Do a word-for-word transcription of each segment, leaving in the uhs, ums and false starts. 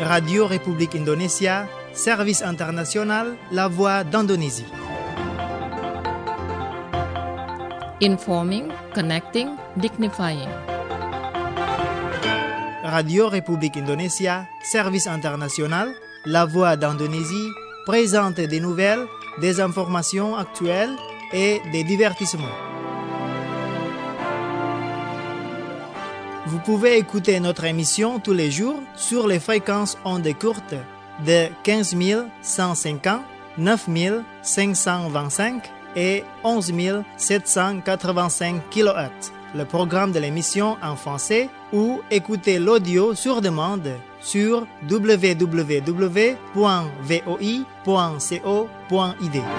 Radio République Indonésia, Service International, La Voix d'Indonésie. Informing, connecting, dignifying. Radio République Indonésia, Service International, La Voix d'Indonésie, présente des nouvelles, des informations actuelles et des divertissements. Vous pouvez écouter notre émission tous les jours sur les fréquences ondes courtes de quinze mille cent cinquante, neuf mille cinq cent vingt-cinq et onze mille sept cent quatre-vingt-cinq kilohertz. Le programme de l'émission en français ou écoutez l'audio sur demande sur w w w point v o i point co point i d.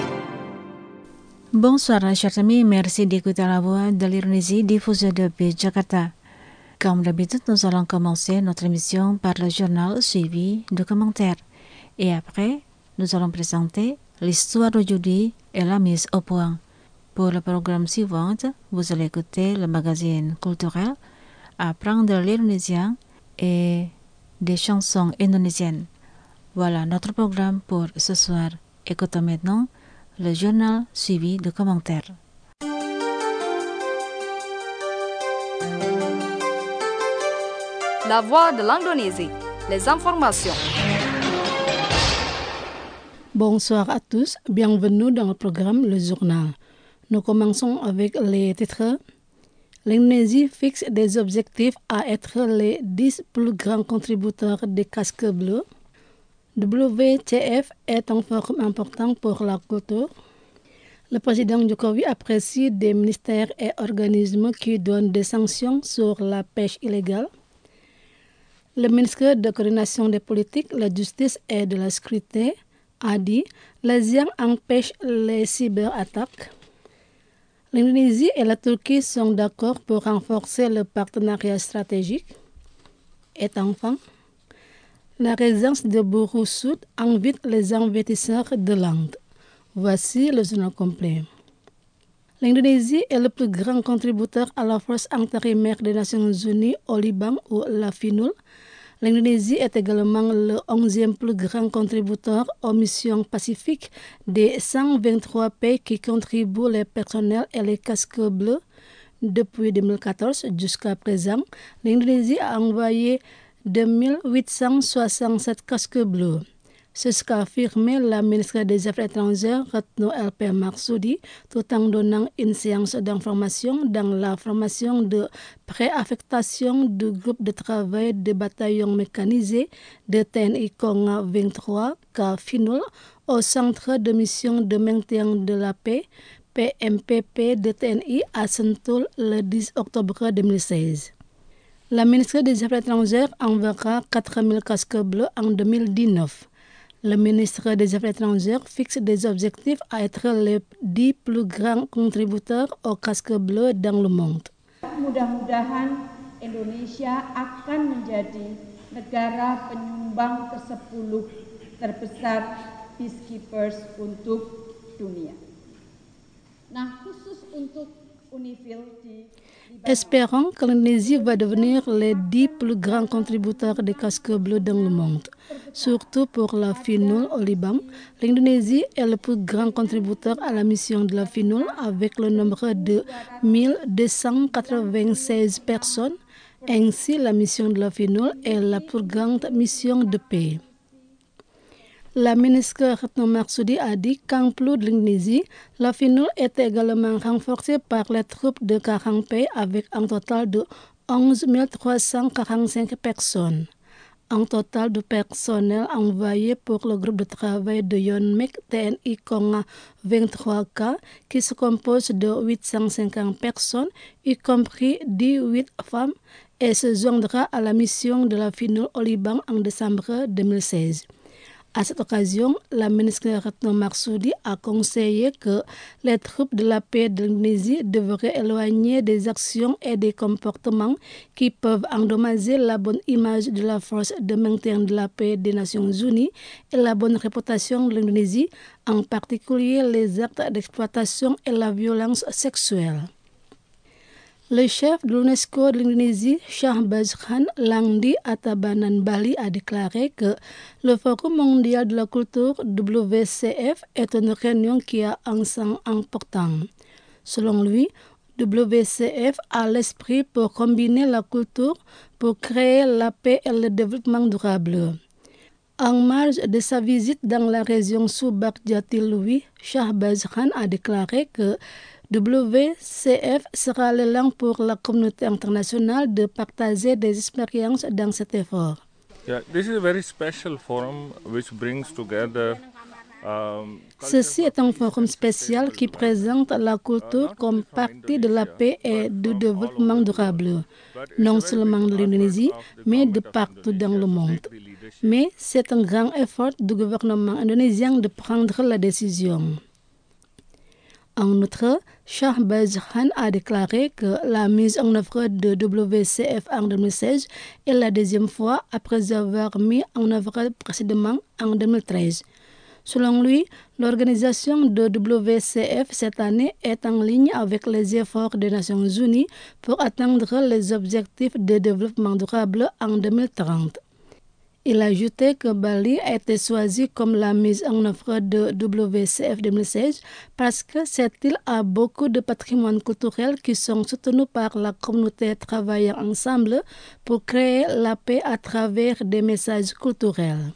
Bonsoir chers amis, merci d'écouter la voix de l'Indonésie diffusée depuis Jakarta. Comme d'habitude, nous allons commencer notre émission par le journal suivi de commentaires. Et après, nous allons présenter l'histoire d'aujourd'hui et la mise au point. Pour le programme suivant, vous allez écouter le magazine culturel, apprendre l'indonésien et des chansons indonésiennes. Voilà notre programme pour ce soir. Écoutons maintenant le journal suivi de commentaires. La voix de l'Indonésie, les informations. Bonsoir à tous, bienvenue dans le programme Le Journal. Nous commençons avec les titres. L'Indonésie fixe des objectifs à être les dix plus grands contributeurs des casques bleus. W T F est un forum important pour la culture. Le président Jokowi apprécie des ministères et organismes qui donnent des sanctions sur la pêche illégale. Le ministre de coordination des politiques, la justice et de la sécurité a dit « l'ASEAN empêche les cyberattaques ». L'Indonésie et la Turquie sont d'accord pour renforcer le partenariat stratégique. Et enfin, la résidence de Buru Sud invite les investisseurs de l'Inde. Voici le journal complet. L'Indonésie est le plus grand contributeur à la force intérimaire des Nations Unies au Liban ou la FINUL. L'Indonésie est également le onzième plus grand contributeur aux missions pacifiques des cent vingt-trois pays qui contribuent les personnels et les casques bleus. Depuis deux mille quatorze jusqu'à présent, l'Indonésie a envoyé deux mille huit cent soixante-sept casques bleus. C'est ce qu'a affirmé la ministre des Affaires étrangères, Retno L P Marsudi, tout en donnant une séance d'information dans la formation de préaffectation du groupe de travail des bataillons mécanisés de T N I Konga vingt-trois K FINUL au centre de mission de maintien de la paix P M P P de T N I à Sentul le dix octobre deux mille seize. La ministre des Affaires étrangères enverra quatre mille casques bleus en deux mille dix-neuf. Le ministre des Affaires étrangères fixe des objectifs à être les dix plus grands contributeurs aux casques bleus dans le monde. Mudah-mudahan Indonesia akan menjadi negara penyumbang kesepuluh terbesar peacekeepers untuk dunia. Nah, khusus untuk UNIFIL di Espérons que l'Indonésie va devenir les dix plus grands contributeurs des casques bleus dans le monde. Surtout pour la FINUL au Liban, l'Indonésie est le plus grand contributeur à la mission de la FINUL avec le nombre de mille deux cent quatre-vingt-seize personnes. Ainsi, la mission de la FINUL est la plus grande mission de paix. La ministre Retno Marsudi a dit qu'en plus de l'Indonésie, la FINUL est également renforcée par les troupes de quarante pays avec un total de onze mille trois cent quarante-cinq personnes. Un total de personnel envoyé pour le groupe de travail de Yonmek T N I Konga vingt-trois K qui se compose de huit cent cinquante personnes, y compris dix-huit femmes, et se joindra à la mission de la FINUL au Liban en décembre deux mille seize. À cette occasion, la ministre Retno Marsudi a conseillé que les troupes de la paix de l'Indonésie devraient éloigner des actions et des comportements qui peuvent endommager la bonne image de la force de maintien de la paix des Nations Unies et la bonne réputation de l'Indonésie, en particulier les actes d'exploitation et la violence sexuelle. Le chef de l'UNESCO de l'Indonésie, Shahbaz Khan Langdi à Tabanan, Bali, a déclaré que le Forum mondial de la culture W C F est une réunion qui a un sens important. Selon lui, W C F a l'esprit pour combiner la culture pour créer la paix et le développement durable. En marge de sa visite dans la région Subak Jatiluwi, Shahbaz Khan a déclaré que W C F sera l'élan pour la communauté internationale de partager des expériences dans cet effort. Yeah, this is a very special forum which brings together um, Ceci est un forum spécial qui présente la culture comme partie de la paix et du développement durable, non seulement de l'Indonésie, mais de partout dans le monde. Mais c'est un grand effort du gouvernement indonésien de prendre la décision. En outre, Shahbaz Khan a déclaré que la mise en œuvre de W C F en deux mille seize est la deuxième fois après avoir mis en œuvre précédemment en deux mille treize. Selon lui, l'organisation de W C F cette année est en ligne avec les efforts des Nations Unies pour atteindre les objectifs de développement durable en deux mille trente. Il a ajouté que Bali a été choisi comme la mise en œuvre de W C F deux mille seize parce que cette île a beaucoup de patrimoine culturel qui sont soutenus par la communauté travaillant ensemble pour créer la paix à travers des messages culturels.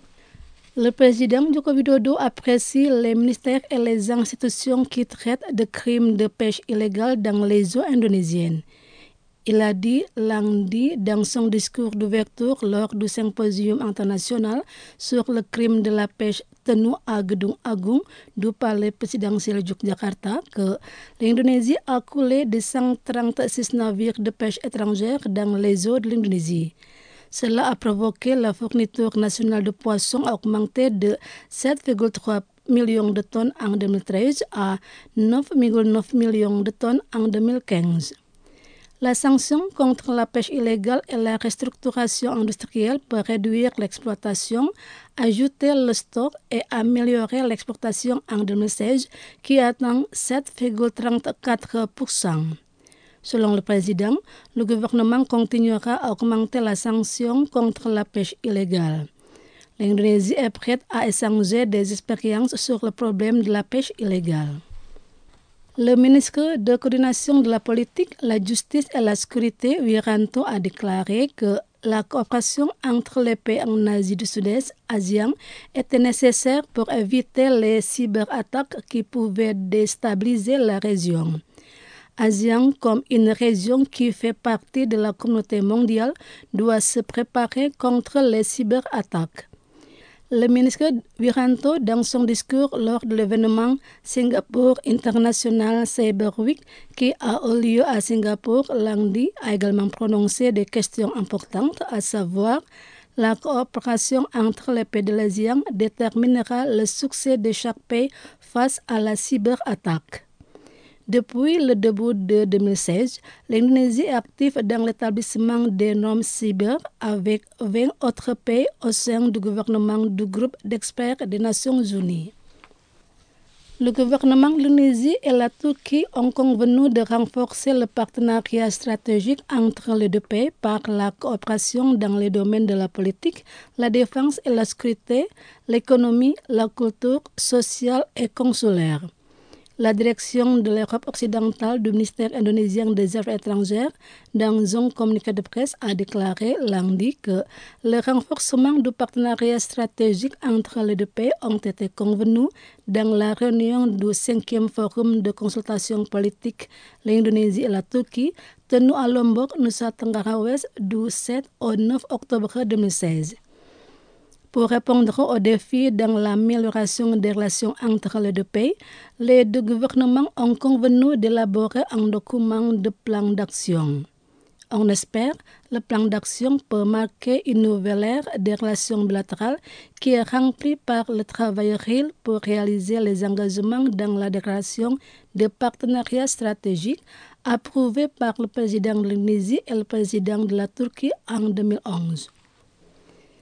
Le président Joko Widodo apprécie les ministères et les institutions qui traitent de crimes de pêche illégale dans les eaux indonésiennes. Il a dit lundi dans son discours d'ouverture lors du symposium international sur le crime de la pêche tenu à Gedung Agung du palais présidentiel Yogyakarta que l'Indonésie a coulé de cent trente-six navires de pêche étrangère dans les eaux de l'Indonésie. Cela a provoqué la fourniture nationale de poissons à augmenter de sept virgule trois millions de tonnes en deux mille treize à neuf virgule neuf millions de tonnes en deux mille quinze. La sanction contre la pêche illégale et la restructuration industrielle peut réduire l'exploitation, ajouter le stock et améliorer l'exportation en deux mille seize qui atteint sept virgule trente-quatre pour cent. Selon le président, le gouvernement continuera à augmenter la sanction contre la pêche illégale. L'Indonésie est prête à échanger des expériences sur le problème de la pêche illégale. Le ministre de coordination de la politique, la justice et la sécurité, Wiranto, a déclaré que la coopération entre les pays en Asie du Sud-Est, ASEAN, était nécessaire pour éviter les cyberattaques qui pouvaient déstabiliser la région. ASEAN, comme une région qui fait partie de la communauté mondiale, doit se préparer contre les cyberattaques. Le ministre Wiranto, dans son discours lors de l'événement Singapore International Cyber Week qui a eu lieu à Singapour lundi, a également prononcé des questions importantes, à savoir la coopération entre les pays de l'ASEAN déterminera le succès de chaque pays face à la cyberattaque. Depuis le début de deux mille seize, l'Indonésie est active dans l'établissement des normes cyber avec vingt autres pays au sein du gouvernement du groupe d'experts des Nations Unies. Le gouvernement de l'Indonésie et la Turquie ont convenu de renforcer le partenariat stratégique entre les deux pays par la coopération dans les domaines de la politique, la défense et la sécurité, l'économie, la culture, sociale et consulaire. La direction de l'Europe occidentale du ministère indonésien des Affaires étrangères, dans un communiqué de presse, a déclaré lundi que le renforcement du partenariat stratégique entre les deux pays ont été convenus dans la réunion du cinquième forum de consultation politique l'Indonésie et la Turquie, tenu à Lombok, Nusa Tenggara Ouest, du sept au neuf octobre deux mille seize. Pour répondre aux défis dans l'amélioration des relations entre les deux pays, les deux gouvernements ont convenu d'élaborer un document de plan d'action. On espère que le plan d'action peut marquer une nouvelle ère des relations bilatérales qui est remplie par le travail réel pour réaliser les engagements dans la déclaration de partenariat stratégique approuvée par le président de l'Indonésie et le président de la Turquie en deux mille onze.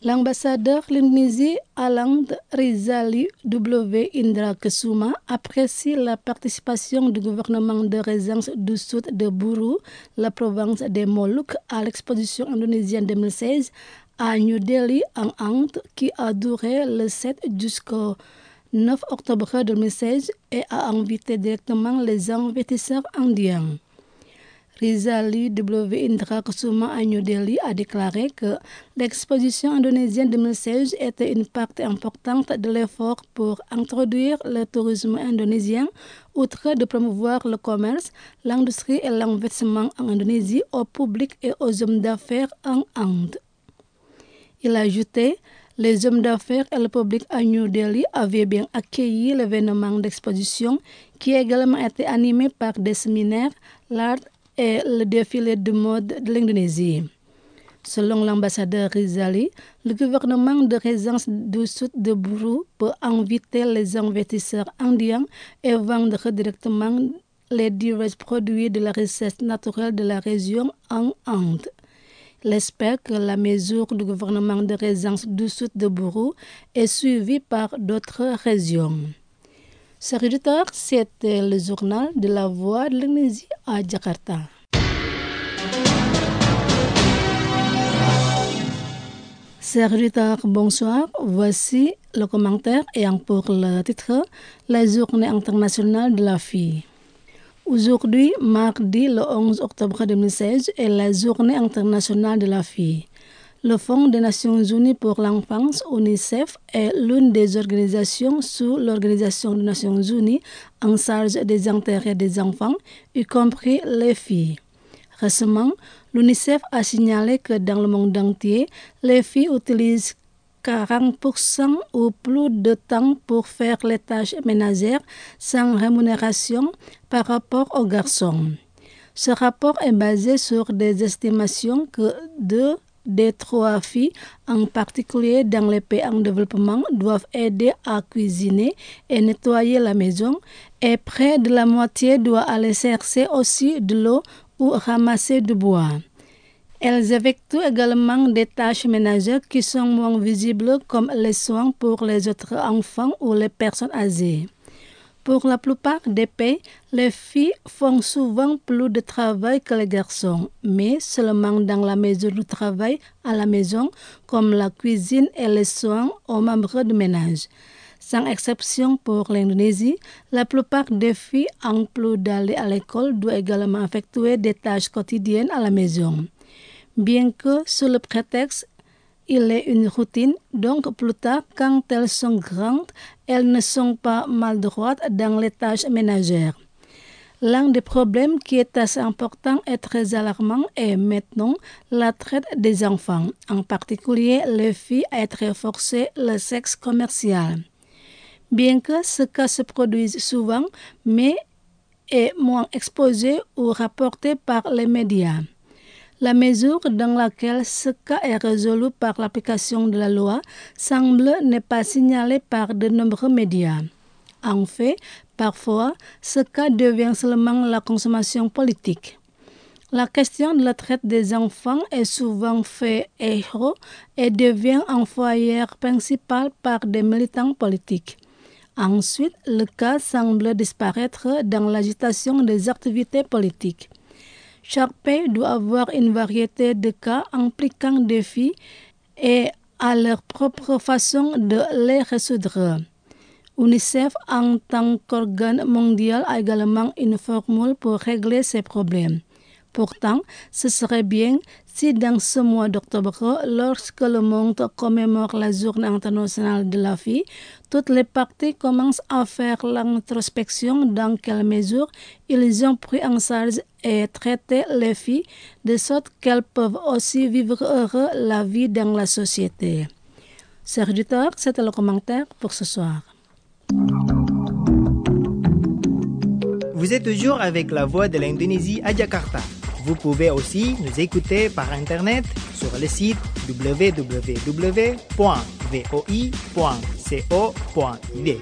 L'ambassadeur l'Indonésie à l'Inde, Rizali W. Indra Kesuma, apprécie la participation du gouvernement de Résence du Sud de Buru, la province des Moluques, à l'exposition indonésienne deux mille seize à New Delhi, en Inde, qui a duré le sept jusqu'au neuf octobre deux mille seize et a invité directement les investisseurs indiens. Rizali W. Indra Kesuma à New Delhi a déclaré que l'exposition indonésienne deux mille seize était une partie importante de l'effort pour introduire le tourisme indonésien, outre de promouvoir le commerce, l'industrie et l'investissement en Indonésie au public et aux hommes d'affaires en Inde. Il a ajouté: les hommes d'affaires et le public à New Delhi avaient bien accueilli l'événement d'exposition qui a également été animé par des séminaires, l'art et le défilé de mode de l'Indonésie. Selon l'ambassadeur Rizali, le gouvernement de Résence du Sud de Buru peut inviter les investisseurs indiens et vendre directement les divers produits de la richesse naturelle de la région en Inde. Il espère que la mesure du gouvernement de Résence du Sud de Buru est suivie par d'autres régions. Chers auditeurs, c'était le journal de la Voix de l'Indonésie à Jakarta. Chers auditeurs, bonsoir. Voici le commentaire et pour le titre, la Journée internationale de la fille. Aujourd'hui, mardi le onze octobre deux mille seize, est la Journée internationale de la fille. Le Fonds des Nations Unies pour l'enfance, UNICEF, est l'une des organisations sous l'Organisation des Nations Unies en charge des intérêts des enfants, y compris les filles. Récemment, l'UNICEF a signalé que dans le monde entier, les filles utilisent quarante pour cent ou plus de temps pour faire les tâches ménagères sans rémunération par rapport aux garçons. Ce rapport est basé sur des estimations que deux des trois filles, en particulier dans les pays en développement, doivent aider à cuisiner et nettoyer la maison, et près de la moitié doit aller chercher aussi de l'eau ou ramasser du bois. Elles effectuent également des tâches ménagères qui sont moins visibles, comme les soins pour les autres enfants ou les personnes âgées. Pour la plupart des pays, les filles font souvent plus de travail que les garçons, mais seulement dans la mesure du travail à la maison, comme la cuisine et les soins aux membres du ménage. Sans exception pour l'Indonésie, la plupart des filles, en plus d'aller à l'école, doivent également effectuer des tâches quotidiennes à la maison. Bien que sous le prétexte il est une routine, donc plus tard, quand elles sont grandes, elles ne sont pas maladroites dans les tâches ménagères. L'un des problèmes qui est assez important et très alarmant est maintenant la traite des enfants, en particulier les filles à être forcées le sexe commercial. Bien que ce cas se produise souvent, mais est moins exposé ou rapporté par les médias. La mesure dans laquelle ce cas est résolu par l'application de la loi semble ne pas signalée par de nombreux médias. En fait, parfois, ce cas devient seulement la consommation politique. La question de la traite des enfants est souvent fait héros et devient un foyer principal par des militants politiques. Ensuite, le cas semble disparaître dans l'agitation des activités politiques. Chaque pays doit avoir une variété de cas impliquant des filles et à leur propre façon de les résoudre. UNICEF, en tant qu'organe mondial, a également une formule pour régler ces problèmes. Pourtant, ce serait bien si dans ce mois d'octobre, lorsque le monde commémore la Journée internationale de la fille, toutes les parties commencent à faire l'introspection dans quelle mesure ils ont pris en charge et traité les filles, de sorte qu'elles peuvent aussi vivre heureux la vie dans la société. Chers auditeurs, c'était le commentaire pour ce soir. Vous êtes toujours avec la Voix de l'Indonésie à Jakarta. Vous pouvez aussi nous écouter par Internet sur le site w w w point voi point co point i d.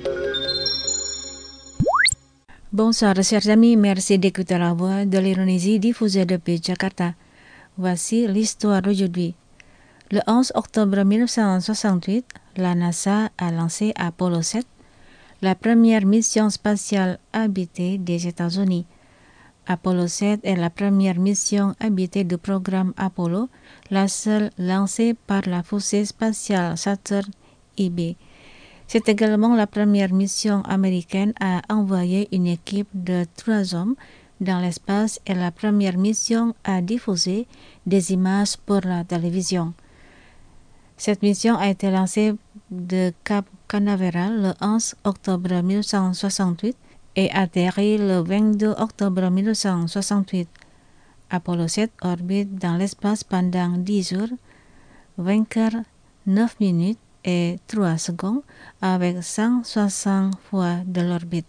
Bonsoir chers amis, merci d'écouter la Voix de l'Indonésie diffusée depuis Jakarta. Voici l'histoire d'aujourd'hui. Le onze octobre mille neuf cent soixante-huit, la NASA a lancé Apollo sept, la première mission spatiale habitée des États-Unis. Apollo sept est la première mission habitée du programme Apollo, la seule lancée par la fusée spatiale Saturn I B. C'est également la première mission américaine à envoyer une équipe de trois hommes dans l'espace et la première mission à diffuser des images pour la télévision. Cette mission a été lancée de Cap Canaveral le onze octobre mille neuf cent soixante-huit et atterrit le vingt-deux octobre mille neuf cent soixante-huit. Apollo sept orbite dans l'espace pendant dix jours, vingt heures, neuf minutes et trois secondes avec cent soixante fois de l'orbite.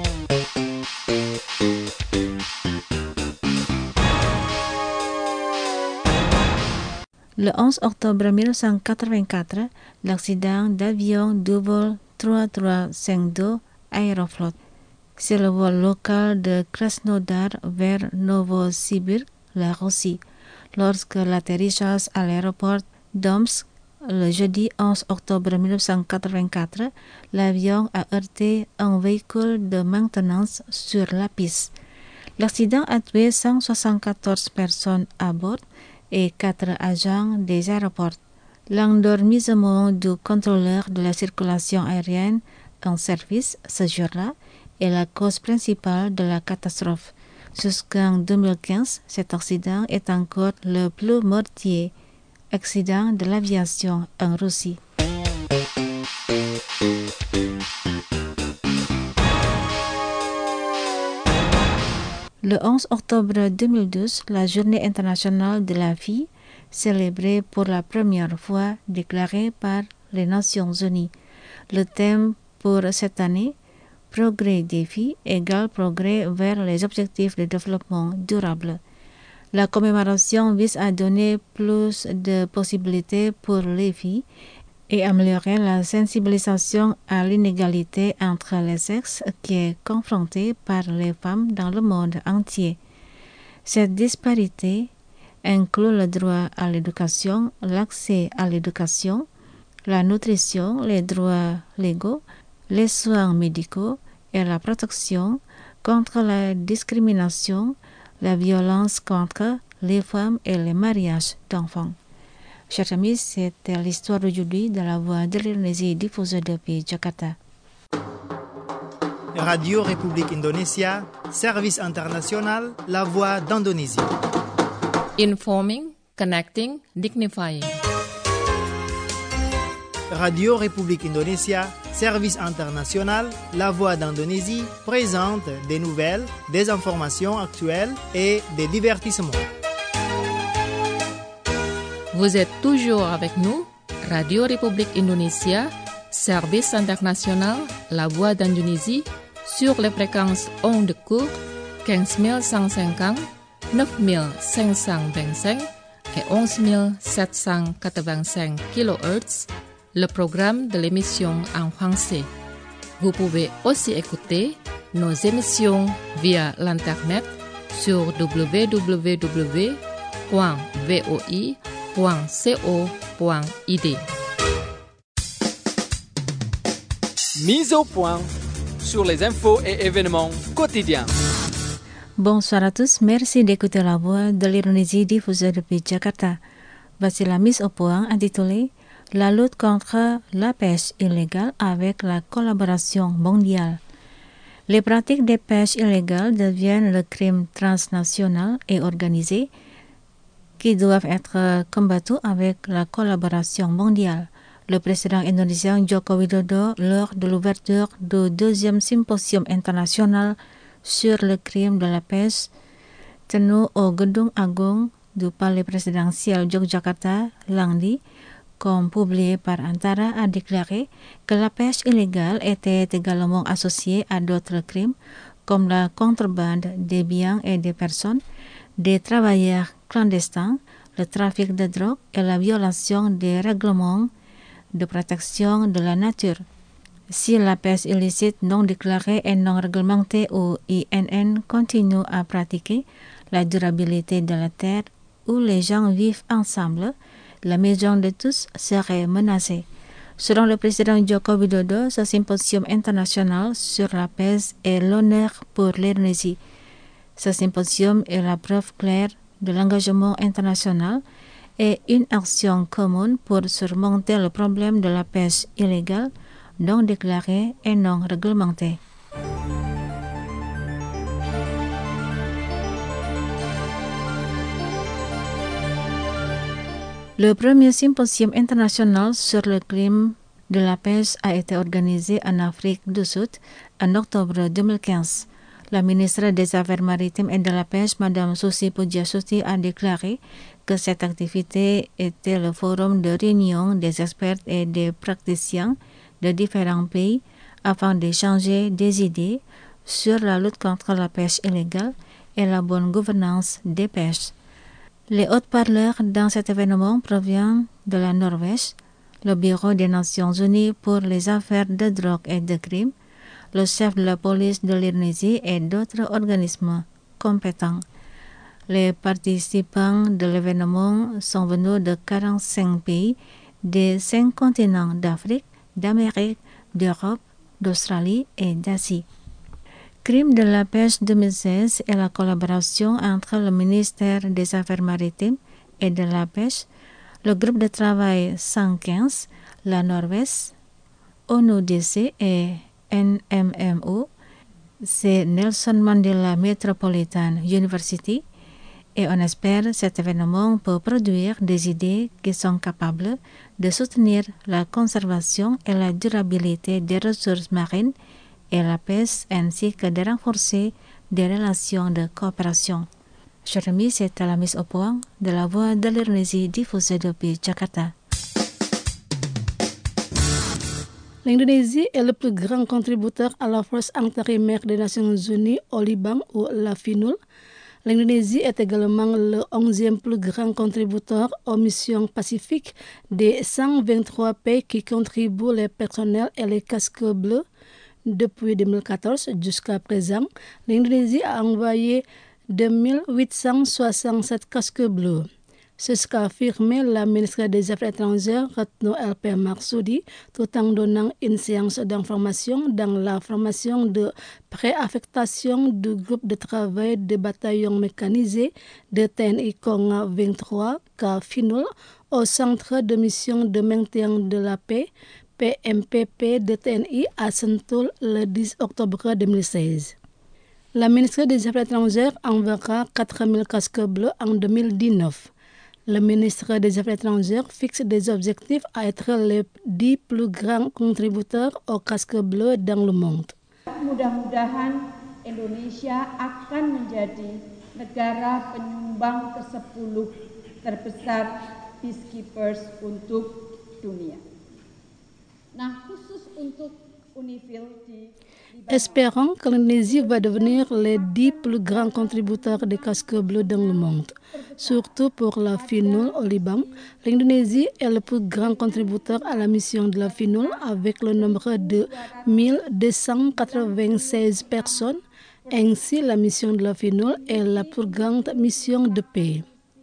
Le onze octobre mille neuf cent quatre-vingt-quatre, l'accident d'avion du vol trois trois cinq deux Aeroflot. C'est le vol local de Krasnodar vers Novosibirsk, la Russie. Lorsque l'atterrissage à l'aéroport d'Omsk, le jeudi onze octobre mille neuf cent quatre-vingt-quatre, l'avion a heurté un véhicule de maintenance sur la piste. L'accident a tué cent soixante-quatorze personnes à bord et quatre agents des aéroports. L'endormissement du contrôleur de la circulation aérienne en service ce jour-là est la cause principale de la catastrophe. Jusqu'en deux mille quinze, cet accident est encore le plus mortier accident de l'aviation en Russie. Le onze octobre deux mille douze, la Journée internationale de la fille, célébrée pour la première fois, déclarée par les Nations unies. Le thème pour cette année, Progrès des filles égale progrès vers les objectifs de développement durable. La commémoration vise à donner plus de possibilités pour les filles et améliorer la sensibilisation à l'inégalité entre les sexes qui est confrontée par les femmes dans le monde entier. Cette disparité inclut le droit à l'éducation, l'accès à l'éducation, la nutrition, les droits légaux, les soins médicaux et la protection contre la discrimination, la violence contre les femmes et les mariages d'enfants. Chers amis, c'était l'histoire d'aujourd'hui de la voix de l'Indonésie diffusée depuis Jakarta. Radio République Indonésia, service international, la voix d'Indonésie. Informing, connecting, dignifying. Radio République Indonésia, service international, la voix d'Indonésie, présente des nouvelles, des informations actuelles et des divertissements. Vous êtes toujours avec nous, Radio République Indonésia, service international, la voix d'Indonésie, sur les fréquences ondes courtes quinze mille cent cinquante, neuf mille cinq cent vingt-cinq et onze mille sept cent quatre-vingt-cinq kilohertz, le programme de l'émission en français. Vous pouvez aussi écouter nos émissions via l'internet sur w w w point v o i point co point i d. Mise au point sur les infos et événements quotidiens. Bonsoir à tous, merci d'écouter la voix de l'Indonésie diffusée depuis Jakarta. Voici la mise au point intitulée La lutte contre la pêche illégale avec la collaboration mondiale. Les pratiques de pêche illégale deviennent le crime transnational et organisé qui doivent être combattus avec la collaboration mondiale. Le président indonésien Joko Widodo, lors de l'ouverture du deuxième symposium international sur le crime de la pêche, tenu au Gedung Agung du Palais présidentiel Yogyakarta lundi, comme publié par Antara, a déclaré que la pêche illégale était également associée à d'autres crimes comme la contrebande des biens et des personnes, des travailleurs clandestins, le trafic de drogue et la violation des règlements de protection de la nature. Si la pêche illicite non déclarée et non réglementée ou I N N continue à pratiquer la durabilité de la terre où les gens vivent ensemble, la maison de tous serait menacée. Selon le président Joko Widodo, ce symposium international sur la paix est l'honneur pour l'Indonésie. Ce symposium est la preuve claire de l'engagement international et une action commune pour surmonter le problème de la pêche illégale, non déclarée et non réglementée. Le premier symposium international sur le crime de la pêche a été organisé en Afrique du Sud en octobre deux mille quinze. La ministre des Affaires maritimes et de la pêche, Madame Susi Pujiastuti, a déclaré que cette activité était le forum de réunion des experts et des praticiens de différents pays afin d'échanger des idées sur la lutte contre la pêche illégale et la bonne gouvernance des pêches. Les haut-parleurs dans cet événement proviennent de la Norvège, le Bureau des Nations Unies pour les affaires de drogue et de crime, le chef de la police de l'Indonésie et d'autres organismes compétents. Les participants de l'événement sont venus de quarante-cinq pays des cinq continents d'Afrique, d'Amérique, d'Europe, d'Australie et d'Asie. Crime de la pêche deux mille seize est la collaboration entre le ministère des Affaires maritimes et de la pêche, le groupe de travail cent quinze, la Norvège, O N U D C et N M M O, c'est Nelson Mandela Metropolitan University, et on espère que cet événement peut produire des idées qui sont capables de soutenir la conservation et la durabilité des ressources marines et la pêche ainsi que de renforcer des relations de coopération. Chers amis, c'est la mise au point de la voix de l'Indonésie diffusée depuis Jakarta. L'Indonésie est le plus grand contributeur à la force intérimaire des Nations Unies au Liban ou la FINUL. L'Indonésie est également le onzième plus grand contributeur aux missions pacifiques des cent vingt-trois pays qui contribuent les personnels et les casques bleus. Depuis deux mille quatorze jusqu'à présent, l'Indonésie a envoyé deux mille huit cent soixante-sept casques bleus. C'est ce qu'a affirmé la ministre des Affaires étrangères, Retno L P Marsudi, tout en donnant une séance d'information dans la formation de préaffectation du groupe de travail des bataillons mécanisés de T N I Konga vingt-trois, K FINUL, au centre de mission de maintien de la paix, P M P P de T N I à Sentul le dix octobre deux mille seize. La ministre des Affaires étrangères enverra quatre mille casques bleus en deux mille dix-neuf. Le ministre des Affaires étrangères fixe des objectifs à être les dix plus grands contributeurs aux casques bleus dans le monde. Mudah-mudahan Indonesia akan menjadi negara penyumbang kesepuluh terbesar peacekeepers untuk dunia. Nah, khusus untuk UNIFIL di Espérons que l'Indonésie va devenir les dix plus grands contributeurs des casques bleus dans le monde. Surtout pour la FINUL au Liban, l'Indonésie est le plus grand contributeur à la mission de la FINUL avec le nombre de mille deux cent quatre-vingt-seize personnes. Ainsi, la mission de la FINUL est la plus grande mission de paix.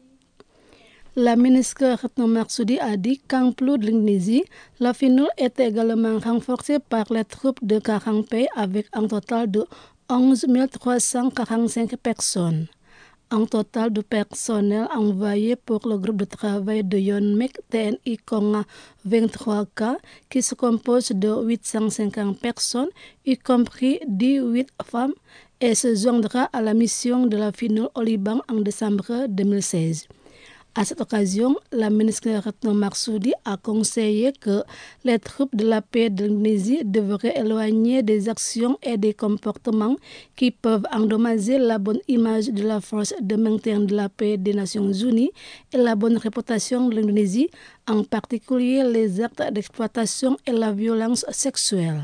La ministre Retno Marsudi a dit qu'en plus de l'Indonésie, la FINUL est également renforcée par les troupes de quarante pays avec un total de onze mille trois cent quarante-cinq personnes. Un total de personnel envoyé pour le groupe de travail de Yonmek T N I Konga vingt-trois K qui se compose de huit cent cinquante personnes, y compris dix-huit femmes, et se joindra à la mission de la FINUL au Liban en décembre deux mille seize. À cette occasion, la ministre Retno Marsudi a conseillé que les troupes de la paix de l'Indonésie devraient éloigner des actions et des comportements qui peuvent endommager la bonne image de la force de maintien de la paix des Nations Unies et la bonne réputation de l'Indonésie, en particulier les actes d'exploitation et la violence sexuelle.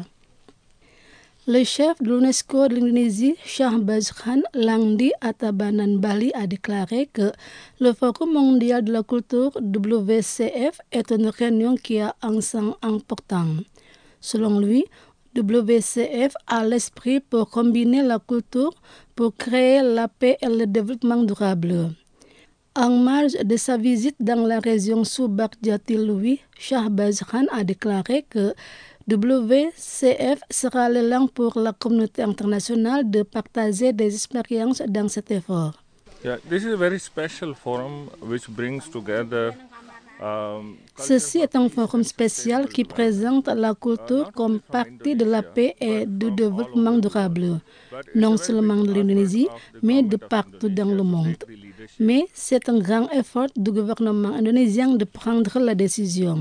Le chef de l'UNESCO de l'Indonésie, Shahbaz Khan Langdi à Tabanan, Bali, a déclaré que le Forum mondial de la culture W C F est une réunion qui a un sens important. Selon lui, W C F a l'esprit pour combiner la culture pour créer la paix et le développement durable. En marge de sa visite dans la région Subak-Jatiluwi, Shahbaz Khan a déclaré que W C F sera l'élan pour la communauté internationale de partager des expériences dans cet effort. Yeah, this is a very special forum which brings together um, Ceci est un forum spécial qui présente la culture comme partie de la paix et du développement durable, non seulement de l'Indonésie, mais de partout dans le monde. Mais c'est un grand effort du gouvernement indonésien de prendre la décision.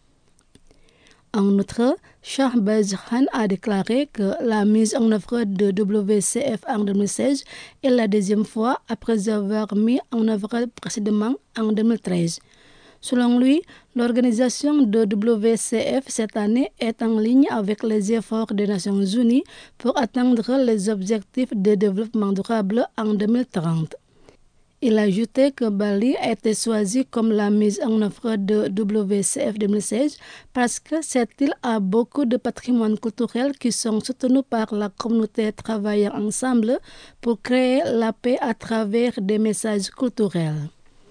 En outre, Shahbaz Khan a déclaré que la mise en œuvre de W C F en deux mille seize est la deuxième fois après avoir mis en œuvre précédemment en deux mille treize. Selon lui, l'organisation de W C F cette année est en ligne avec les efforts des Nations Unies pour atteindre les objectifs de développement durable en deux mille trente. Il a ajouté que Bali a été choisi comme la mise en œuvre de W C F deux mille seize parce que cette île a beaucoup de patrimoine culturel qui sont soutenus par la communauté travaillant ensemble pour créer la paix à travers des messages culturels.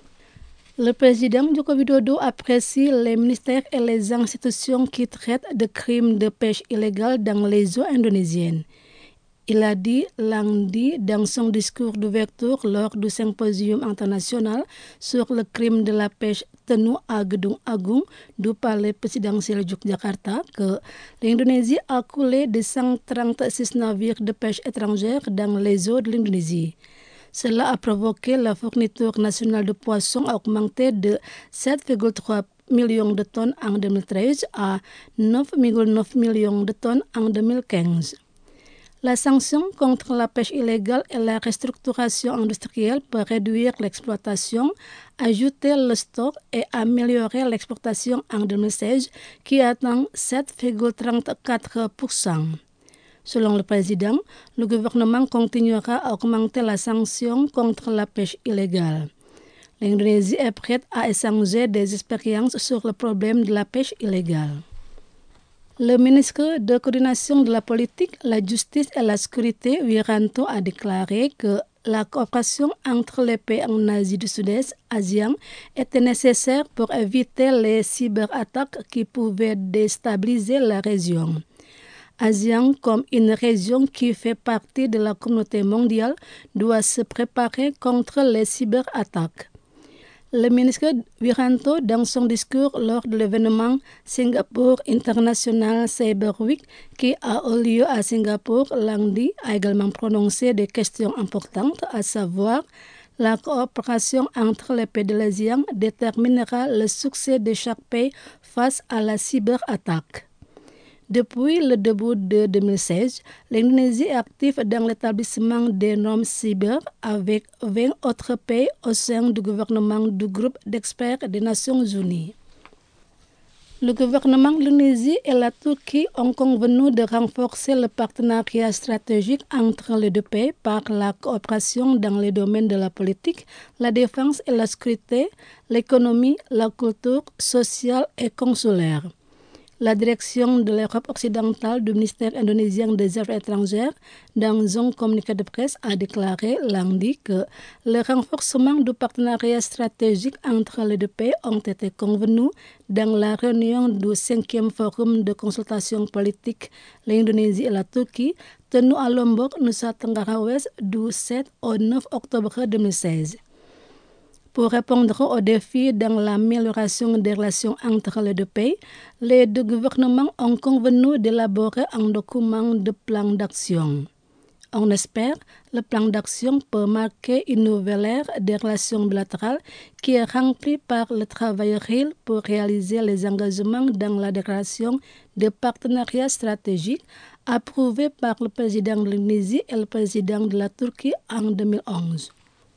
Le président Joko Widodo apprécie les ministères et les institutions qui traitent de crimes de pêche illégale dans les eaux indonésiennes. Il a dit lundi dans son discours d'ouverture lors du symposium international sur le crime de la pêche tenu à Gedung Agung du palais présidentiel Yogyakarta que l'Indonésie a coulé de cent trente-six navires de pêche étrangères dans les eaux de l'Indonésie. Cela a provoqué la fourniture nationale de poissons à augmenter de sept virgule trois millions de tonnes en deux mille treize à neuf virgule neuf millions de tonnes en deux mille quinze. La sanction contre la pêche illégale et la restructuration industrielle peut réduire l'exploitation, ajouter le stock et améliorer l'exportation en deux mille seize qui atteint sept virgule trente-quatre pour cent. Selon le président, le gouvernement continuera à augmenter la sanction contre la pêche illégale. L'Indonésie est prête à échanger des expériences sur le problème de la pêche illégale. Le ministre de coordination de la politique, la justice et la sécurité, Wiranto, a déclaré que la coopération entre les pays en Asie du Sud-Est, ASEAN, était nécessaire pour éviter les cyberattaques qui pouvaient déstabiliser la région. ASEAN, comme une région qui fait partie de la communauté mondiale, doit se préparer contre les cyberattaques. Le ministre Wiranto, dans son discours lors de l'événement Singapour International Cyber Week qui a eu lieu à Singapour lundi, a également prononcé des questions importantes, à savoir la coopération entre les pays de l'ASEAN déterminera le succès de chaque pays face à la cyberattaque. Depuis le début de deux mille seize, l'Indonésie est active dans l'établissement des normes cyber avec vingt autres pays au sein du gouvernement du groupe d'experts des Nations Unies. Le gouvernement de l'Indonésie et la Turquie ont convenu de renforcer le partenariat stratégique entre les deux pays par la coopération dans les domaines de la politique, la défense et la sécurité, l'économie, la culture, sociale et consulaire. La direction de l'Europe occidentale du ministère indonésien des Affaires étrangères, dans un communiqué de presse, a déclaré lundi que le renforcement du partenariat stratégique entre les deux pays ont été convenus dans la réunion du cinquième forum de consultation politique l'Indonésie et la Turquie, tenu à Lombok, Nusa Tenggara Ouest, du sept au neuf octobre deux mille seize. Pour répondre aux défis dans l'amélioration des relations entre les deux pays, les deux gouvernements ont convenu d'élaborer un document de plan d'action. On espère que le plan d'action peut marquer une nouvelle ère des relations bilatérales qui est remplie par le travail réel pour réaliser les engagements dans la déclaration de partenariat stratégique approuvée par le président de l'Indonésie et le président de la Turquie en deux mille onze.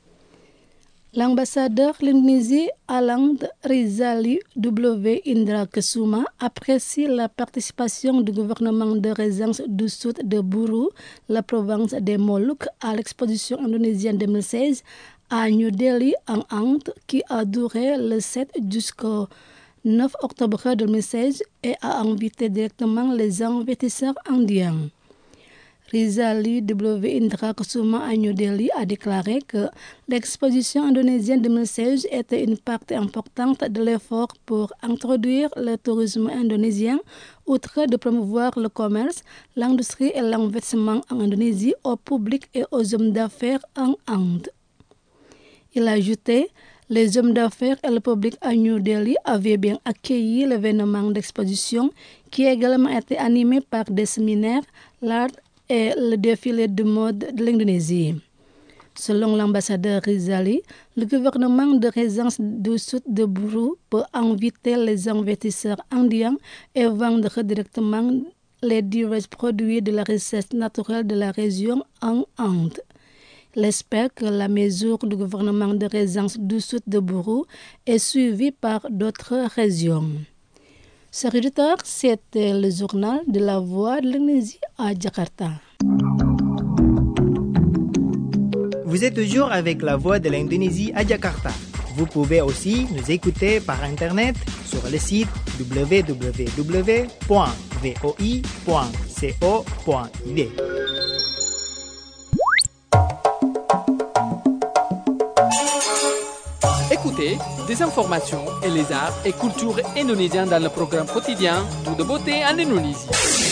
L'ambassadeur de l'Indonésie à l'Inde, Rizali W. Indra Kesuma, apprécie la participation du gouvernement de Régence du Sud de Buru, la province des Moluques, à l'exposition indonésienne deux mille seize à New Delhi, en Inde, qui a duré le sept jusqu'au neuf octobre deux mille seize et a invité directement les investisseurs indiens. Rizali W. Indra Kusuma à New Delhi a déclaré que l'exposition indonésienne deux mille seize était une partie importante de l'effort pour introduire le tourisme indonésien, outre de promouvoir le commerce, l'industrie et l'investissement en Indonésie au public et aux hommes d'affaires en Inde. Il a ajouté: les hommes d'affaires et le public à New Delhi avaient bien accueilli l'événement d'exposition qui a également été animé par des séminaires, l'art et le défilé de mode de l'Indonésie. Selon l'ambassadeur Rizali, le gouvernement de Résence du Sud de Buru peut inviter les investisseurs indiens et vendre directement les divers produits de la richesse naturelle de la région en Inde. Il espère que la mesure du gouvernement de Résence du Sud de Buru est suivie par d'autres régions. Chers auditeurs, c'était le journal de la Voix de l'Indonésie à Jakarta. Vous êtes toujours avec la Voix de l'Indonésie à Jakarta. Vous pouvez aussi nous écouter par Internet sur le site w w w point voi point co point i d. Écoutez des informations et les arts et cultures indonésiens dans le programme quotidien Tout de beauté en Indonésie.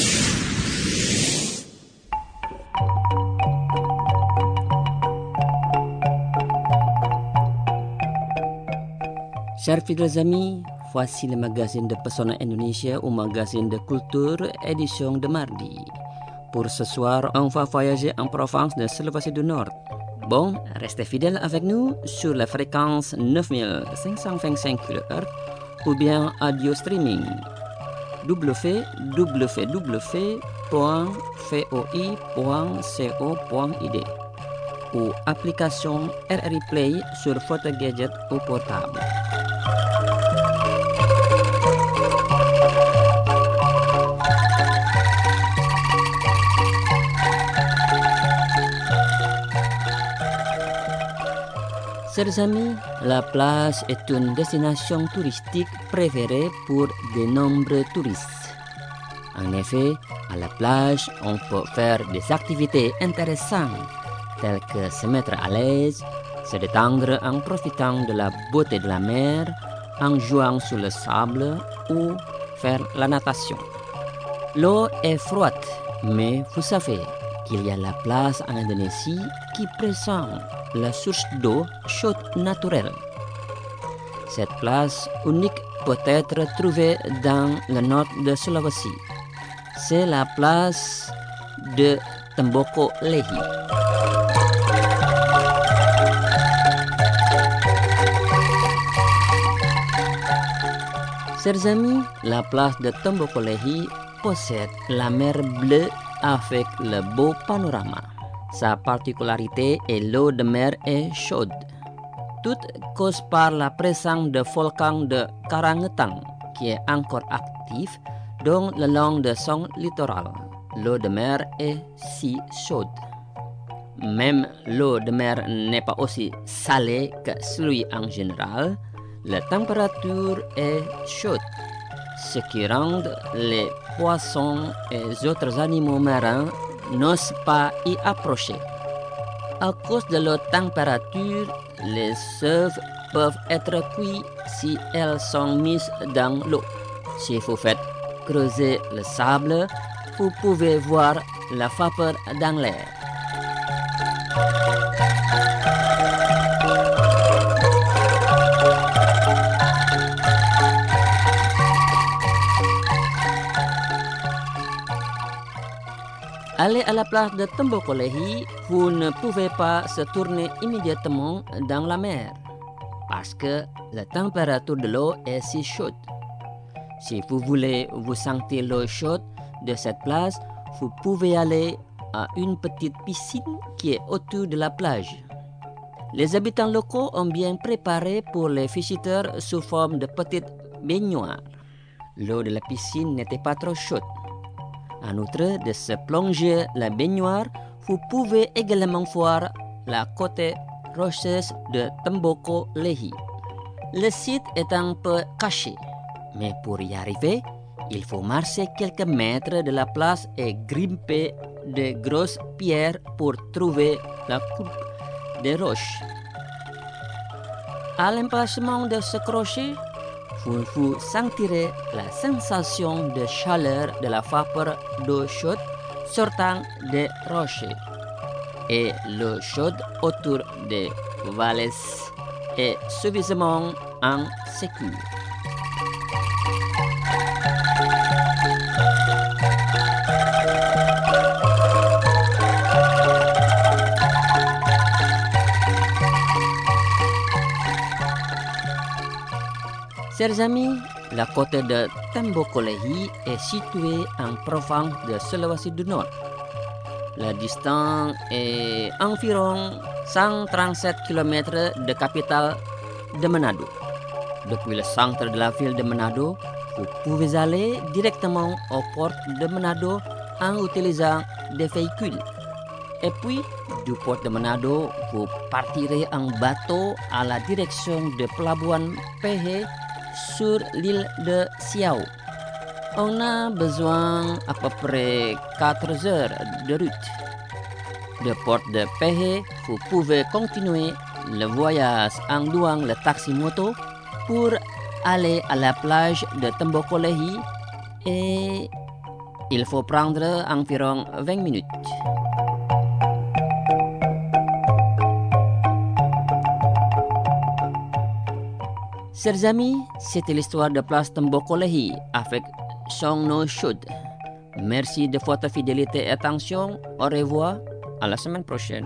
Chers fidèles amis, voici le magazine de Pesona Indonesia ou magazine de culture édition de mardi. Pour ce soir, on va voyager en province de Sulawesi du Nord. Bon, restez fidèles avec nous sur la fréquence neuf mille cinq cent vingt-cinq kilohertz ou bien audio streaming w w w point voi point co point i d ou application R R I Play sur votre gadget ou portable. Chers amis, la plage est une destination touristique préférée pour de nombreux touristes. En effet, à la plage, on peut faire des activités intéressantes telles que se mettre à l'aise, se détendre en profitant de la beauté de la mer, en jouant sur le sable ou faire la natation. L'eau est froide, mais vous savez qu'il y a la plage en Indonésie qui présente la source d'eau chaude naturelle. Cette place unique peut être trouvée dans le nord de Sulawesi. C'est la place de Temboko Lehi. Chers amis, la place de Temboko Lehi possède la mer bleue avec le beau panorama. Sa particularité est l'eau de mer est chaude. Toute cause par la présence de volcan de Karangetang qui est encore actif donc le long de son littoral. L'eau de mer est si chaude. Même l'eau de mer n'est pas aussi salée que celui en général. La température est chaude, ce qui rend les poissons et les autres animaux marins n'osent pas y approcher. À cause de la température, les œufs peuvent être cuits si elles sont mises dans l'eau. Si vous faites creuser le sable, vous pouvez voir la vapeur dans l'air. Aller à la place de Temboko Lehi, vous ne pouvez pas se tourner immédiatement dans la mer parce que la température de l'eau est si chaude. Si vous voulez vous sentir l'eau chaude de cette place, vous pouvez aller à une petite piscine qui est autour de la plage. Les habitants locaux ont bien préparé pour les visiteurs sous forme de petites baignoires. L'eau de la piscine n'était pas trop chaude. En outre de se plonger la baignoire, vous pouvez également voir la côte rocheuse de Temboko Lehi. Le site est un peu caché, mais pour y arriver, il faut marcher quelques mètres de la place et grimper de grosses pierres pour trouver la coupe des roches. À l'emplacement de ce crochet, vous vous sentirez la sensation de chaleur de la vapeur d'eau chaude sortant des rochers. Et l'eau chaude autour des vallées est suffisamment en sécurité. Chers amis, la côte de Tambokolehi est située en province de Sulawesi du Nord. La distance est environ cent trente-sept kilomètres de capitale de Manado. Depuis le centre de la ville de Manado, vous pouvez aller directement au port de Manado en utilisant des véhicules. Et puis, du port de Manado, vous partirez en bateau à la direction de Pelabuhan Pehe sur l'île de Siau. On a besoin à peu près quatre heures de route. De port de Pehe, vous pouvez continuer le voyage en louant le taxi-moto pour aller à la plage de Tambokolehi et il faut prendre environ vingt minutes. Chers amis, c'était l'histoire de place Tambokolehi avec son eau chaude. Merci de votre fidélité et attention. Au revoir. À la semaine prochaine.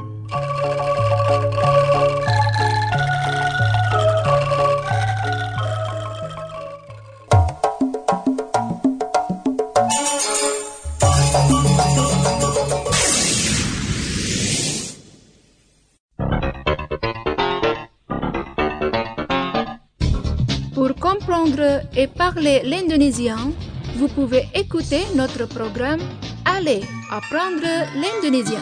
Pour comprendre et parler l'indonésien, vous pouvez écouter notre programme Allez apprendre l'indonésien.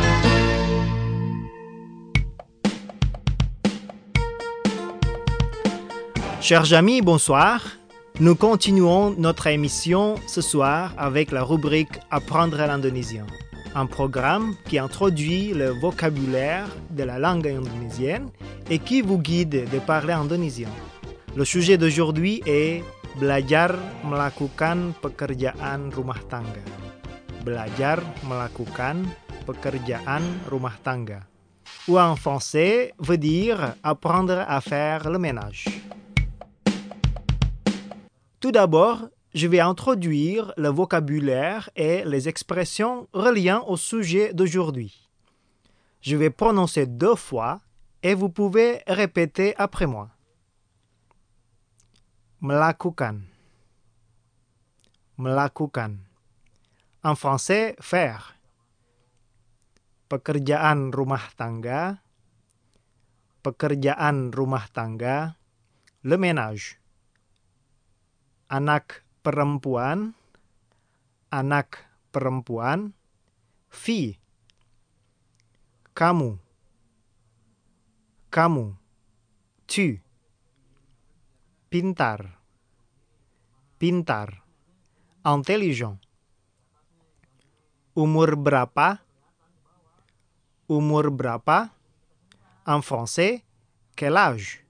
Chers amis, bonsoir. Nous continuons notre émission ce soir avec la rubrique Apprendre l'indonésien, un programme qui introduit le vocabulaire de la langue indonésienne et qui vous guide de parler indonésien. Le sujet d'aujourd'hui est belajar melakukan pekerjaan rumah tangga. Belajar melakukan pekerjaan rumah tangga. Ou en français veut dire apprendre à faire le ménage. Tout d'abord, je vais introduire le vocabulaire et les expressions reliant au sujet d'aujourd'hui. Je vais prononcer deux fois et vous pouvez répéter après moi. Melakukan. Melakukan. En français, faire. Pekerjaan rumah tangga. Pekerjaan rumah tangga. Le ménage. Anak perempuan. Anak perempuan. Fille. Kamu. Kamu. Tu. Pintar. Pintar. Intelligent. Umur berapa? Umur berapa? En français, quel âge?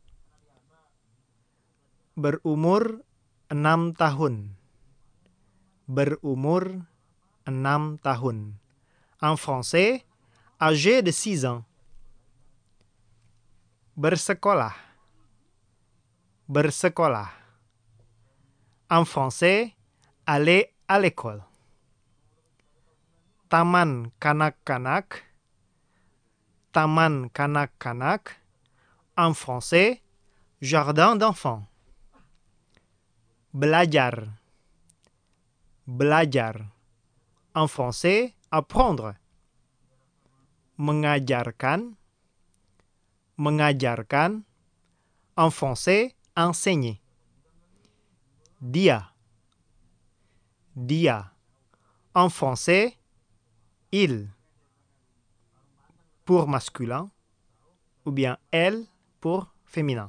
Berumur enam tahun. Berumur enam tahun. En français, âgé de six ans. Bersekolah. Bersekolah. En français, aller à l'école. Taman kanak-kanak. Taman kanak-kanak. En français, jardin d'enfants. Belajar. Belajar. En français, apprendre. Mengajarkan. Mengajarkan. En français, enseigner. Dia. Dia. En français, il. Pour masculin. Ou bien elle pour féminin.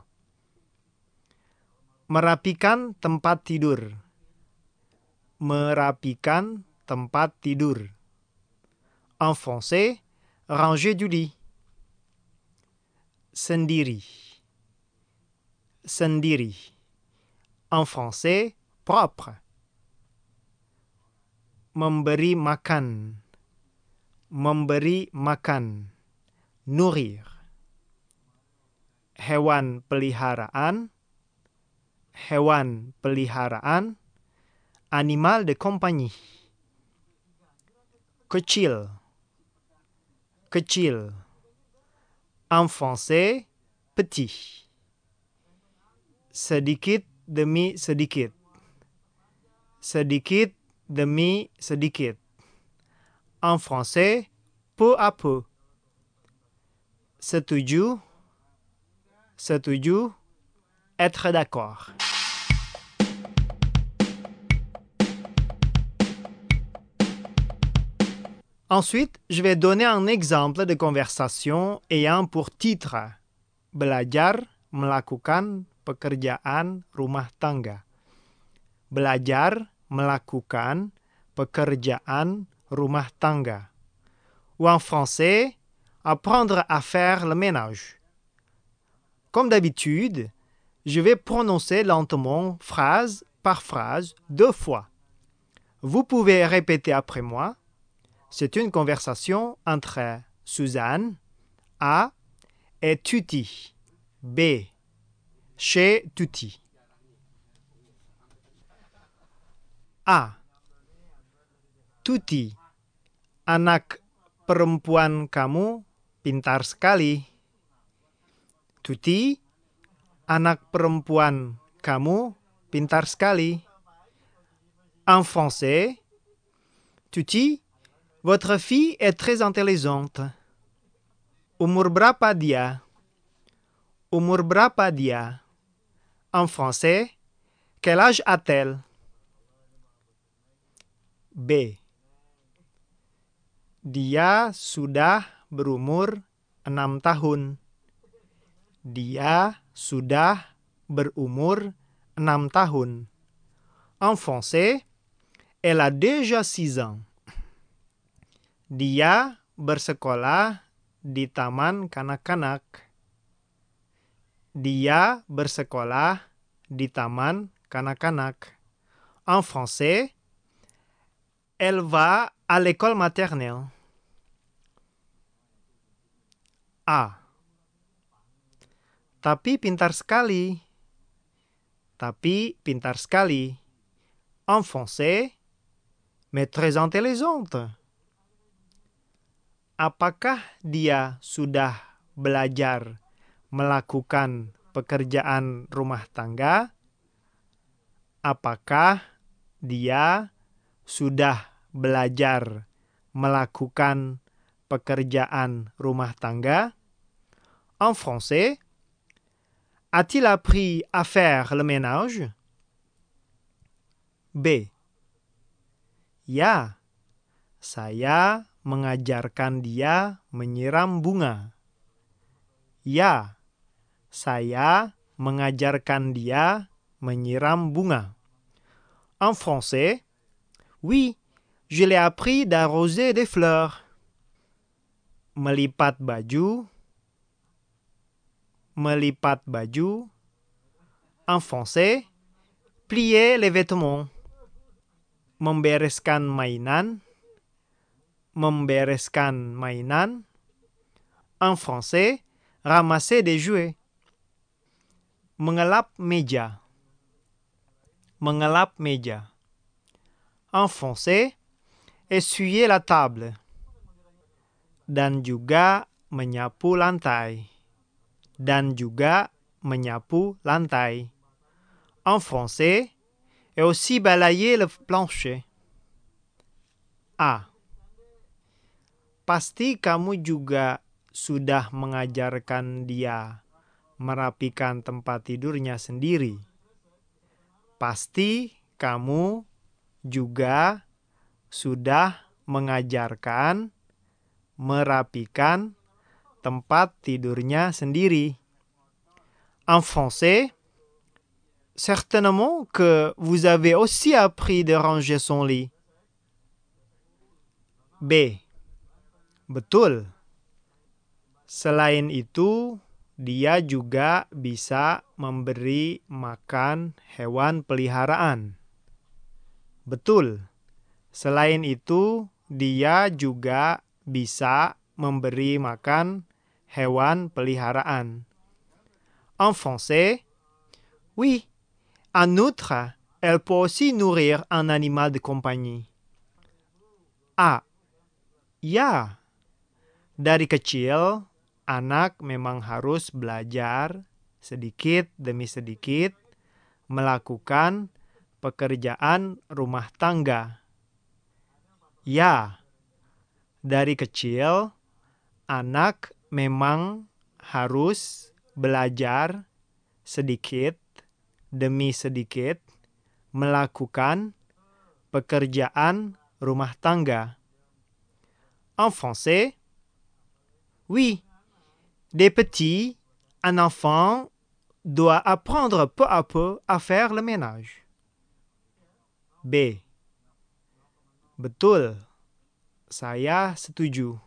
Merapikan tempat tidur. Merapikan tempat tidur. En français, ranger du lit. Sendiri. Sendiri. En français, propre. Memberi makan. Memberi makan. Nourrir. Hewan peliharaan. Hewan peliharaan. Animal de compagnie. Kecil. Kecil. En français, petit. Sedikit demi sedikit. Sedikit demi sedikit. En français, peu à peu. Setuju. Setuju. Être d'accord. Ensuite, je vais donner un exemple de conversation ayant pour titre belajar melakukan pekerjaan rumah tangga. Belajar melakukan pekerjaan rumah tangga. Ou en français, apprendre à faire le ménage. Comme d'habitude, je vais prononcer lentement phrase par phrase deux fois. Vous pouvez répéter après moi. C'est une conversation entre Suzanne, A, et Tuti, B, chez Tuti. A. Tuti, anak perempuan kamu pintar sekali. Tuti, anak perempuan kamu pintar sekali. En français, Tuti, votre fille est très intelligente. Umur berapa dia? Umur berapa dia? En français, quel âge a-t-elle? B. Dia sudah berumur enam tahun. Dia sudah berumur enam tahun. En français, elle a déjà six ans. Dia bersekolah di taman kanak-kanak. Dia bersekolah di taman kanak-kanak. En français, elle va à l'école maternelle. A. Tapi pintar sekali. Tapi pintar sekali. En français, mais très intelligente. Apakah dia sudah belajar melakukan pekerjaan rumah tangga? Apakah dia sudah belajar melakukan pekerjaan rumah tangga? En français, a-t-il appris à faire le ménage? B. Ya, saya mengajarkan dia menyiram bunga. Ya, saya mengajarkan dia menyiram bunga. En français, oui, je l'ai appris d'arroser des fleurs. Melipat baju. Melipat baju. En français, plier les vêtements. Membereskan mainan. Membereskan mainan. En français, ramasser des jouets. Mengelap meja. Mengelap meja. En français, essuyer la table. Dan juga menyapu lantai. Dan juga menyapu lantai. En français, et aussi balayer le plancher. A. Pasti kamu juga sudah mengajarkan dia merapikan tempat tidurnya sendiri. Pasti kamu juga sudah mengajarkan merapikan tempat tidurnya sendiri. En français, certainement que vous avez aussi appris de ranger son lit. B. Betul. Selain itu, dia juga bisa memberi makan hewan peliharaan. Betul. Selain itu, dia juga bisa memberi makan hewan peliharaan. En français, oui. En outre, elle peut aussi nourrir un animal de compagnie. A. Ya. Dari kecil, anak memang harus belajar sedikit demi sedikit melakukan pekerjaan rumah tangga. Ya, dari kecil anak memang harus belajar sedikit demi sedikit melakukan pekerjaan rumah tangga. En français, oui. Des petits, un enfant doit apprendre peu à peu à faire le ménage. B. Betul. Saya setuju.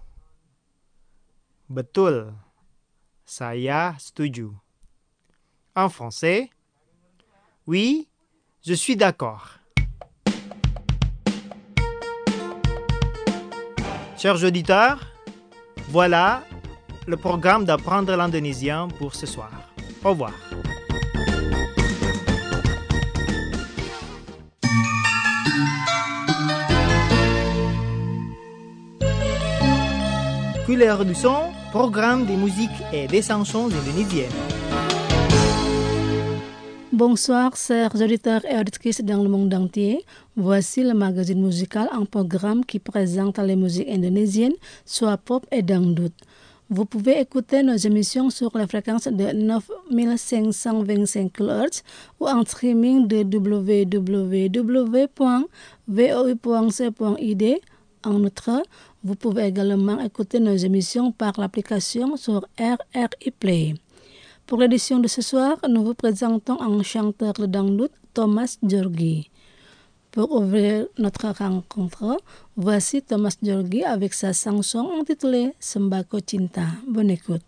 Betul. Saya setuju. En français, oui, je suis d'accord. Chers auditeurs, voilà le programme d'apprendre l'indonésien pour ce soir. Au revoir. Couleur du son, programme des musiques et des chansons indonésiennes. Bonsoir, chers auditeurs et auditrices dans le monde entier. Voici le magazine musical en programme qui présente les musiques indonésiennes, soit pop et dangdut. Vous pouvez écouter nos émissions sur la fréquence de neuf mille cinq cent vingt-cinq kilohertz ou en streaming de w w w point v o u point c point i d. En outre, vous pouvez également écouter nos émissions par l'application sur R R I Play. Pour l'édition de ce soir, nous vous présentons un chanteur de dangdut, Thomas Djorghi. Pour ouvrir notre rencontre, voici Thomas Djorghi avec sa chanson intitulée Sembako Cinta. Bonne écoute.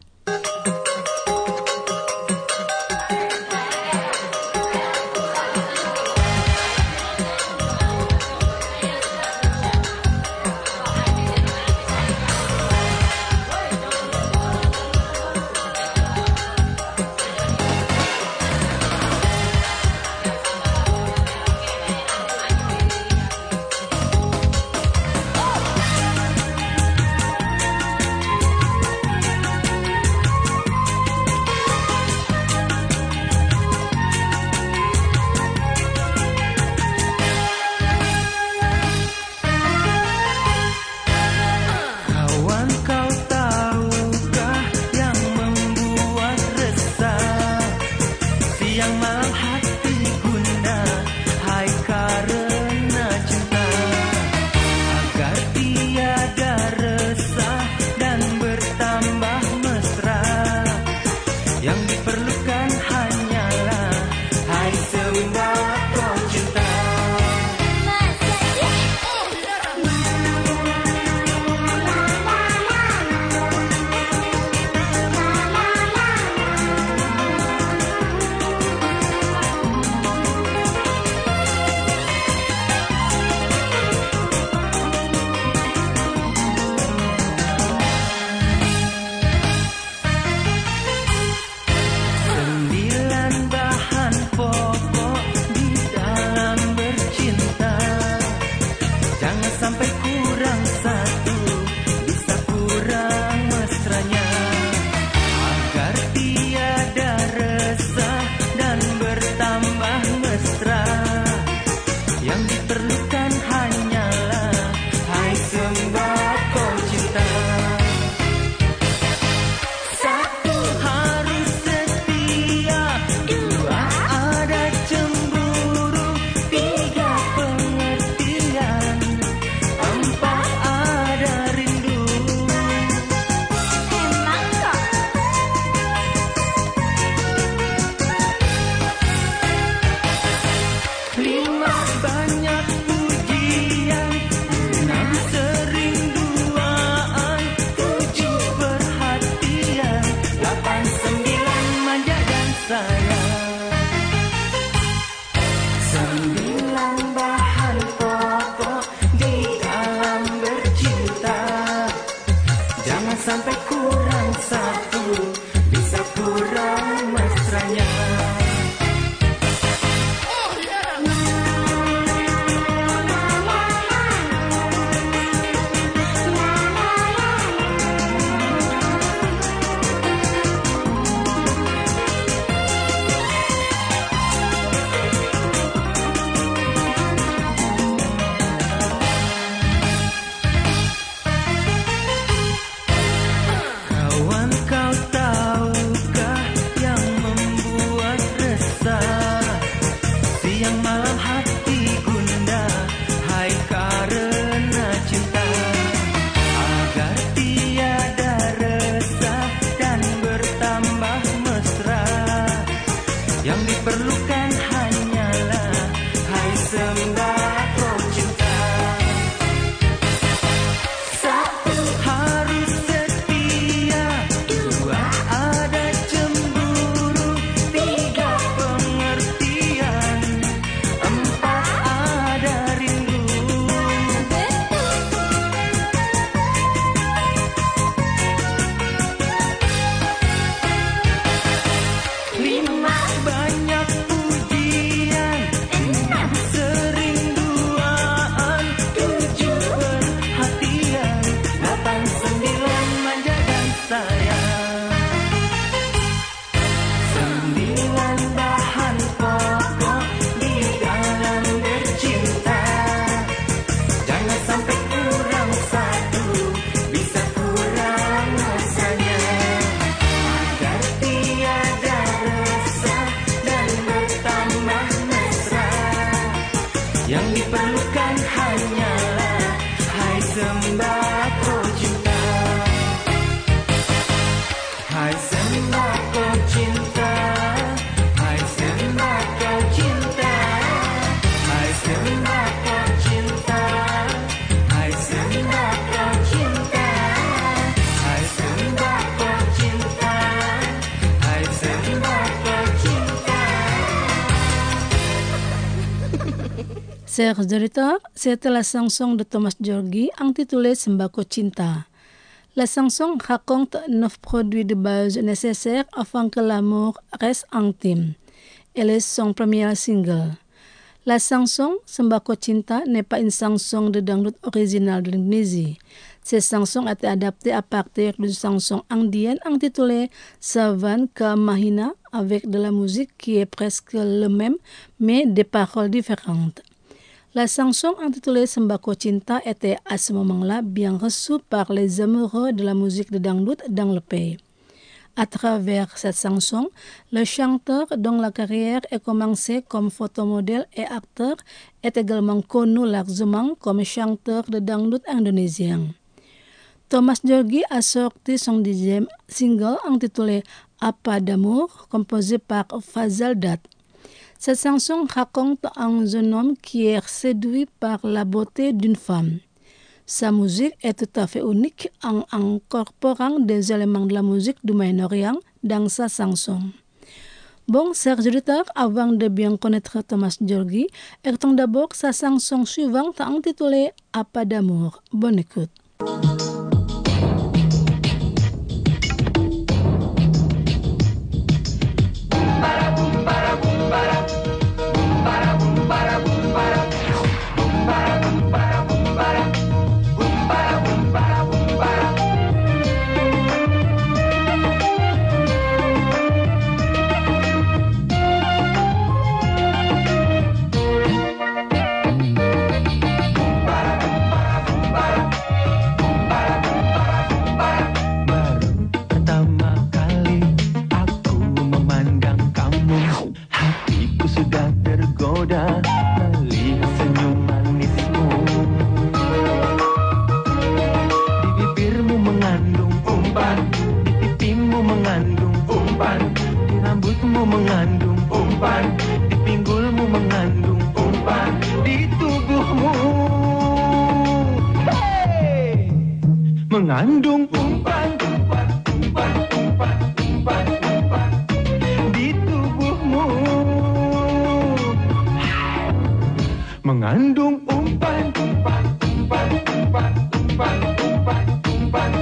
sayang. Sembilan bahan pokok di dalam bercinta, jangan sampai kurang satu, bisa kurang mesranya. Chers auditeurs, c'était la chanson de Thomas Djorghi intitulée Sembako Cinta. La chanson raconte neuf produits de base nécessaires afin que l'amour reste intime. Elle est son premier single. La chanson Sembako Cinta n'est pas une chanson de dangdut originale de l'Indonésie. Cette chanson a été adaptée à partir d'une chanson indienne intitulée Savan Ka Mahina avec de la musique qui est presque le même mais des paroles différentes. La chanson intitulée Sembako Cinta était à ce moment-là bien reçue par les amoureux de la musique de dangdut dans le pays. À travers cette chanson, le chanteur dont la carrière est commencée comme photomodèle et acteur est également connu largement comme chanteur de dangdut indonésien. Thomas Djorghi a sorti son dixième single intitulé Apa d'amour, composé par Fazal Dat. Cette chanson raconte un jeune homme qui est séduit par la beauté d'une femme. Sa musique est tout à fait unique en incorporant des éléments de la musique du Moyen-Orient dans sa chanson. Bon, chers auditeurs, avant de bien connaître Thomas Djorghi, écoutons d'abord sa chanson suivante intitulée Apa d'amour. Bonne écoute. Mengandung umpan, umpan, umpan, umpan, umpan, umpan di tubuh. mengandung umpan, umpan, umpan, umpan, umpan, umpan, umpan.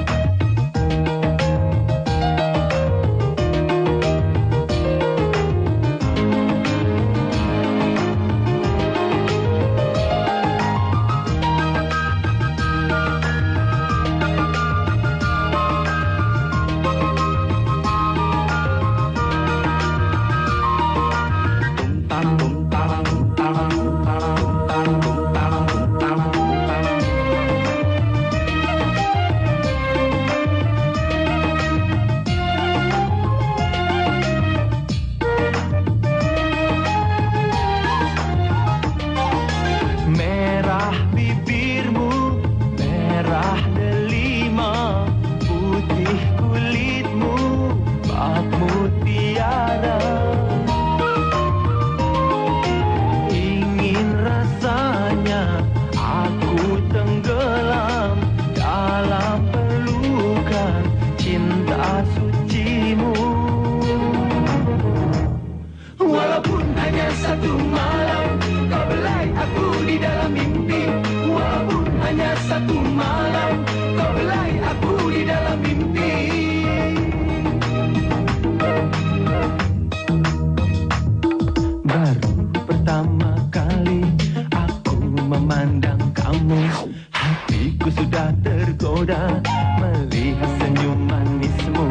Melihat senyum manismu,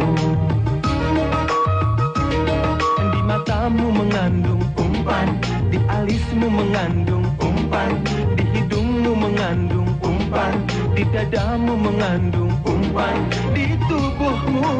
di matamu mengandung umpan, di alismu mengandung umpan, di hidungmu mengandung umpan, di dadamu mengandung umpan, di tubuhmu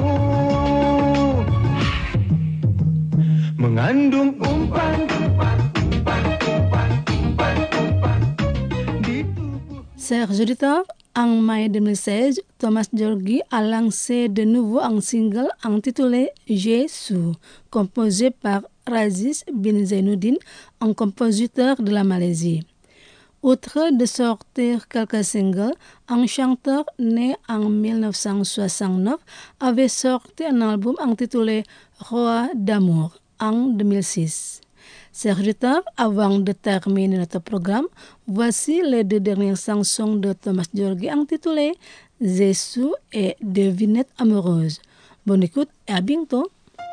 mengandung umpan, umpan, umpan, umpan, umpan, umpan, di tubuh. Chers auditeurs, en mai deux mille seize, Thomas Djorghi a lancé de nouveau un single intitulé Jésus, composé par Razis Bin Zainuddin, un compositeur de la Malaisie. Outre de sortir quelques singles, un chanteur né en mille neuf cent soixante-neuf avait sorti un album intitulé Roi d'amour en deux mille six. Chers auditeurs, avant de terminer notre programme, voici les deux dernières chansons de Thomas Djorghi intitulées Jésus et Devinette amoureuse. Bonne écoute et à bientôt.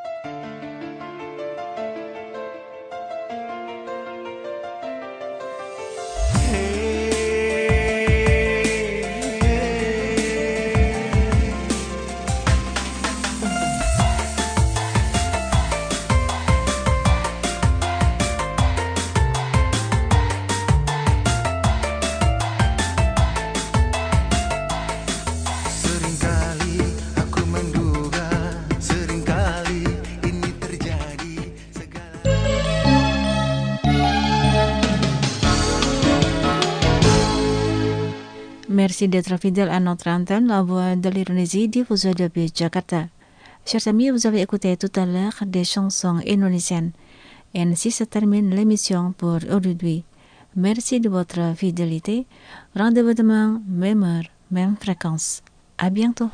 Merci d'être fidèle à notre antenne, la voix de l'Indonésie, diffusée depuis Jakarta. Chers amis, vous avez écouté tout à l'heure des chansons indonésiennes. Et ainsi se termine l'émission pour aujourd'hui. Merci de votre fidélité. Rendez-vous demain, même heure, même fréquence. À bientôt.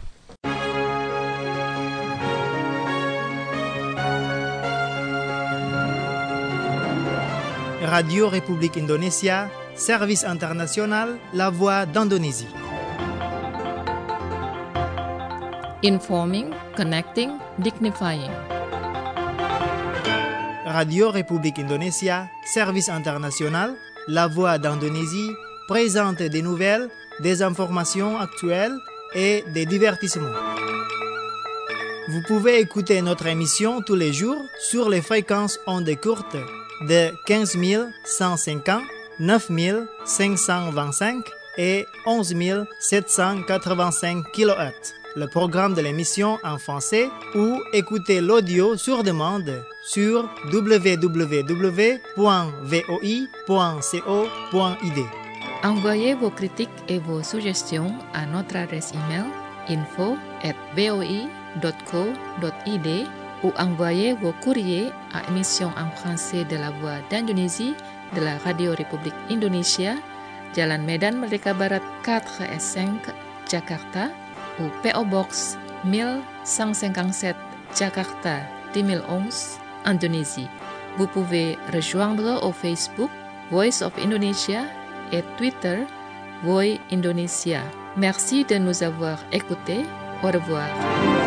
Radio République Indonésia, Service international, La Voix d'Indonésie. Informing, connecting, dignifying. Radio République Indonésia, Service international, La Voix d'Indonésie, présente des nouvelles, des informations actuelles et des divertissements. Vous pouvez écouter notre émission tous les jours sur les fréquences ondes courtes de quinze mille cent cinquante, neuf mille cinq cent vingt-cinq et onze mille sept cent quatre-vingt-cinq kilohertz. Le programme de l'émission en français ou écoutez l'audio sur demande sur w w w point v o i point co point i d. Envoyez vos critiques et vos suggestions à notre adresse email info at v o i point co point i d ou envoyez vos courriers à émission en français de la Voix d'Indonésie de la Radio République Indonésia, Jalan Medan Merdeka Barat quatre S cinq, Jakarta, ou P O Box mille cent cinquante-sept, Jakarta deux mille onze, Indonésie. Vous pouvez rejoindre au Facebook Voice of Indonesia et Twitter Voice Indonesia. Merci de nous avoir écoutés. Au revoir.